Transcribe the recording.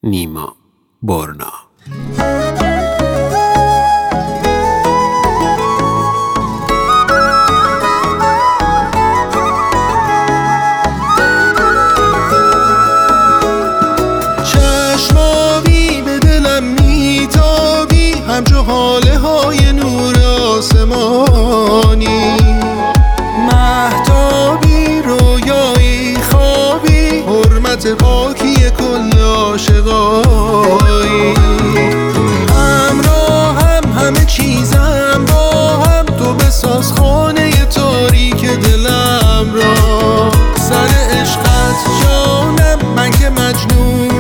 نیما برنا. چشمابی به دلم میتابی، همچو حاله های نور آسمانی، مهتابی رویایی خوابی، حرمت پاکی کل عاشقایی. همراهم همه چیزم با هم، تو بساز خانه تاریک دلم را. سر عشقت جانم من که مجنون